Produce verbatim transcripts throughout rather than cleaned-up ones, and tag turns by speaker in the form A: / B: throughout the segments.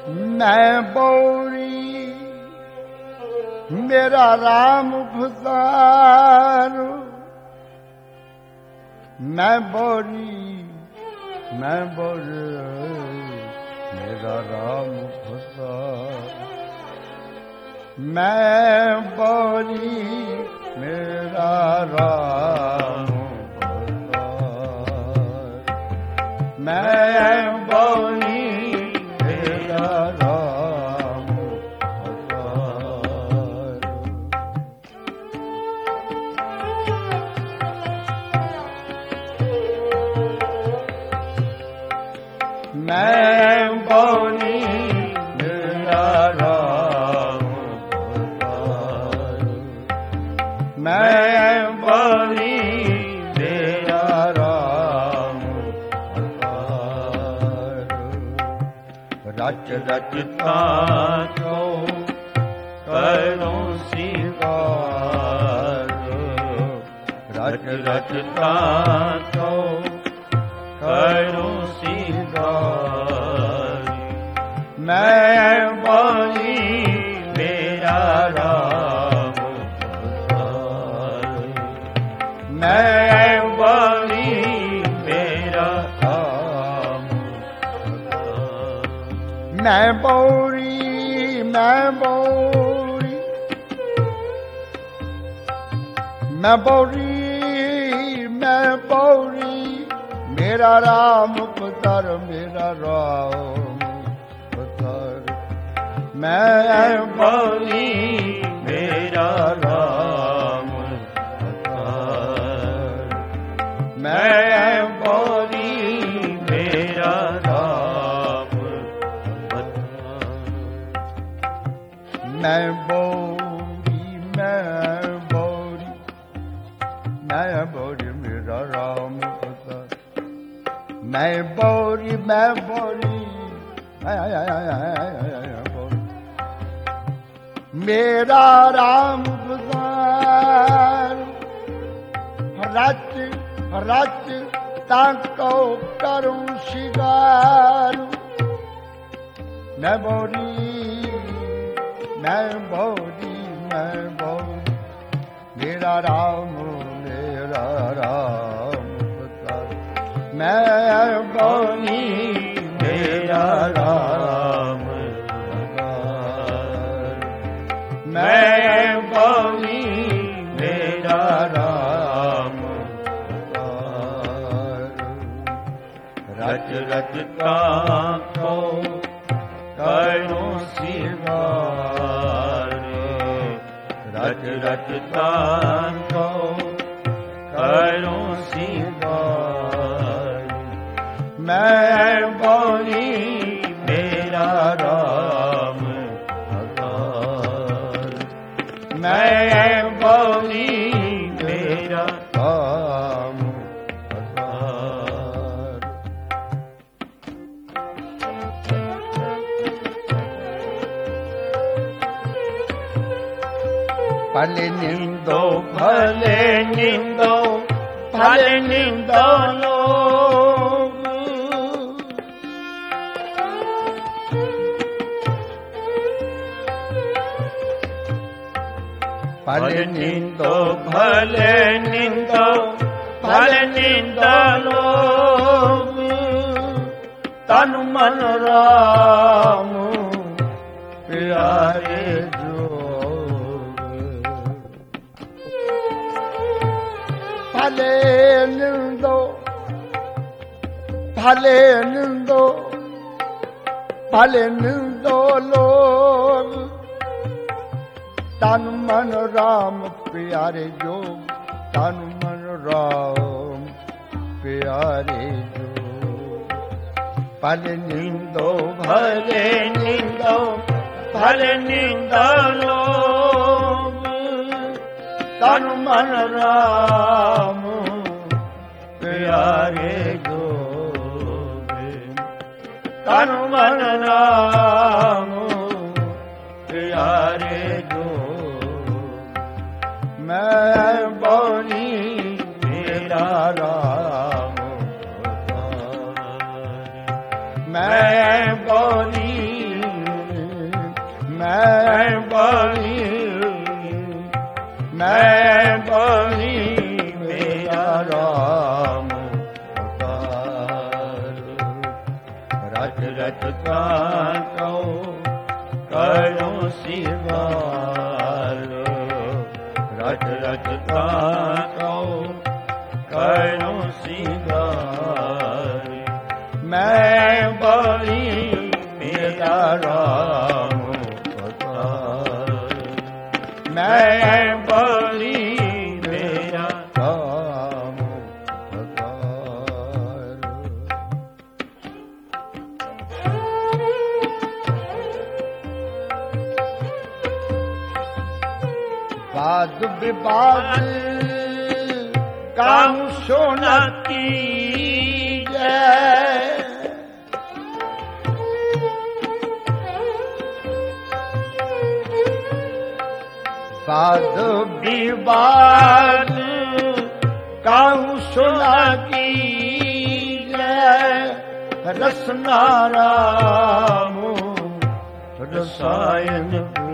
A: मैं बौरी मेरा राम भुसारू, मैं बौरी मैं बौरी मेरा राम भुसारू, मैं बौरी मेरा राम भुसारू, मैं बौरी मेरा राम भुसारू। मैं बौरी मेरा राम भुसारू, मैं बौरी मेरा राम भुसारू। रच रचता तो करूं सिंगार, रच रचता तो करूं सिंगार, मैं बौरी मेरा राम भुसारू, मैं बौरी मेरा राम भुसारू। मैं बौरी मैं बौरी मैं बौरी मैं बौरी मेरा राम पुत्र मेरा राम पुत्र, मैं बौरी मेरा राम पुत्र, मैं बौरी मेरा राम पुत्र। मैं बौरी मैं बौरी मैं बौरी मेरा राम पुत्र, मैं बौरी मैं बौरी मेरा राम भुसारू, रच रच ताको करूं शिगारू, मैं बौरी मैं बौरी मैं बौरी मेरा राम मेरा राम भुसारू, मैं बौरी मेरा राम भुसारू, मैं बौरी मेरा राम भुसारू। रच रचता को करूं सिंगार, रच रचता को करूं सिंगार, मैं बौरी मेरा राम भुसारू, मैं बौरी मेरा राम भुसारू। भले निंदो भले निंदो भले निंदो लोग, भले निंदो भले निंदो भले निंदो लोग, तन मन राम प्यारे भले निंदो भले निंदो भले निंदो लोग, तन मन राम प्यारे जो, तन मन राम प्यारे जो। भले निंदो भले निंदो भले निंदो लोग, तन मन राम प्यारे जो, तन मन राम प्यारे जो। मैं बौरी मेरा राम भुसारू, मैं बौरी रच रचता कहो करो सिगार रच रचता कहो करो सिगार मैं बड़ी मेरा राम पतार मैं बड़ी मेरा राम पतार वाद विवाद काम सोना की जय वाद विवाद काम सोना की जय रसना राम रसायन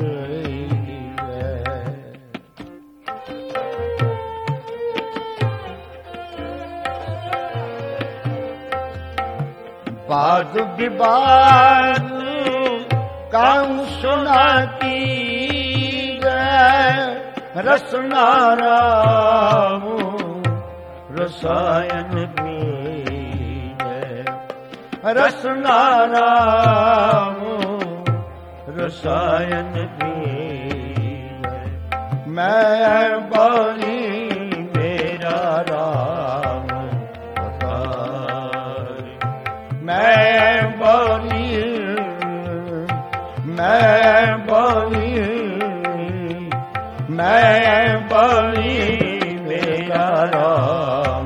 A: वाद विवाद काम सुना की रसना राम रसायन रसना राम रसायन मैं बड़ी मेरा राम मैं बड़ी मैं बड़ी मैं बड़ी मेरा राम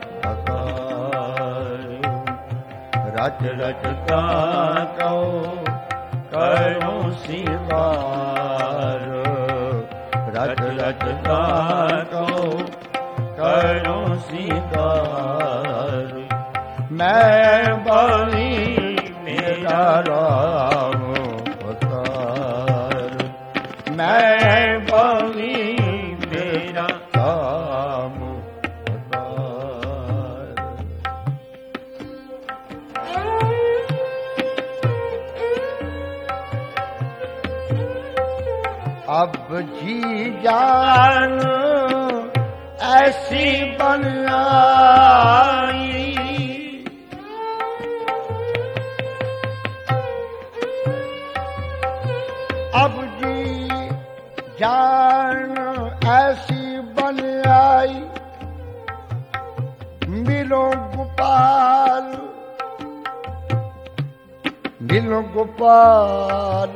A: रच रचता कहो करो सिगार रच रचता कहो करो सिगार मैं बड़ी मेरा राम पतार मैं बड़ी मेरा राम पतार अब जी जान ऐसी बन आई अब जी जान ऐसी बन आई मिलो गोपाल मिलो गोपाल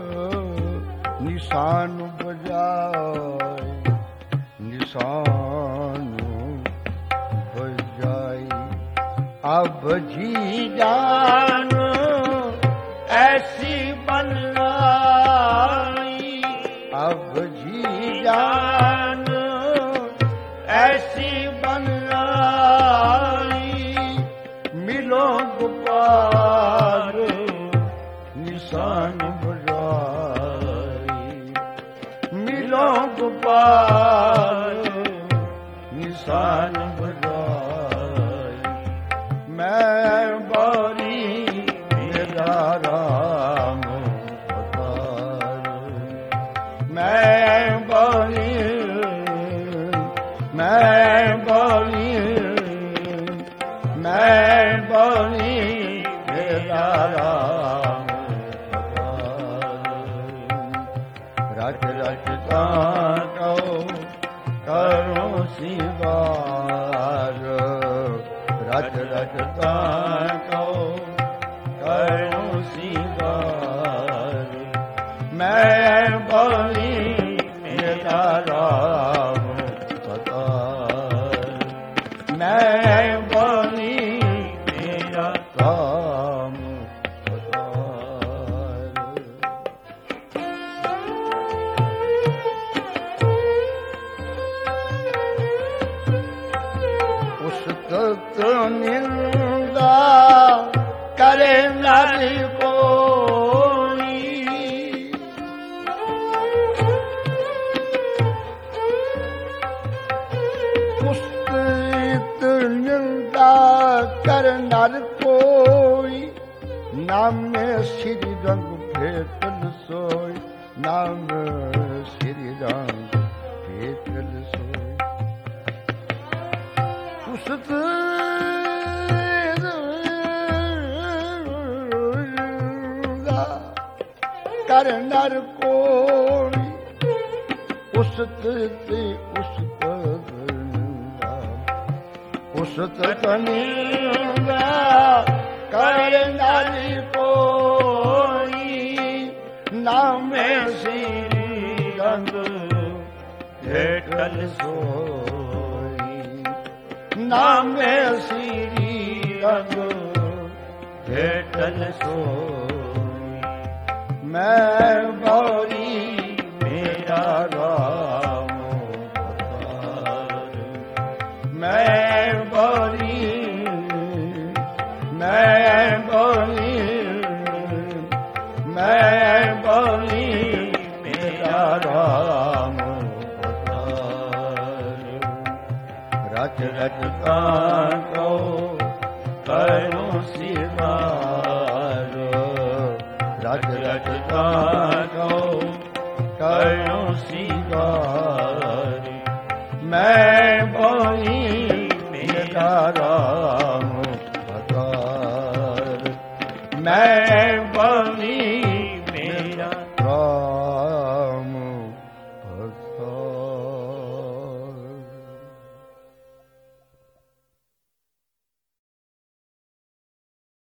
A: निशान बजाए निशान बजाई अब जी जान ऐसी बन आई अब जी जान ऐसी बन आई मिलो गोपाल निशान बजाई मिलो गोपाल निशान बजाई मैं बड़ी मेरा राम मैं बड़ी मैं बड़ी मैं बड़ी मेरा राम रच रचता कहो करो सिगार रच रचता कहो करो सिगार मैं बड़ी मेरा राम पतार मैं बड़ी मेरा राम पतार उस तक निंदा करे नारी को कर नर कोई नाम में श्री रंग भेटल सोय, नाम श्री रंग भेटल सोय। पुसत कर नर कोई, उसत ते उसत उसत कनिंगा कर नारी कोई, नाम श्री रंग भेटल सोई, नाम श्री रंग भेटल सोई। मैं गौरी मेरा राम अवतार, मैं गौरी मैं गौरी मैं गौरी मेरा राम अवतार। रच रच कांटो करूं सिंगार, रच रच कांटो करूं सिंगार। मैं गौरी मेरा राम अवतार, मैं गौरी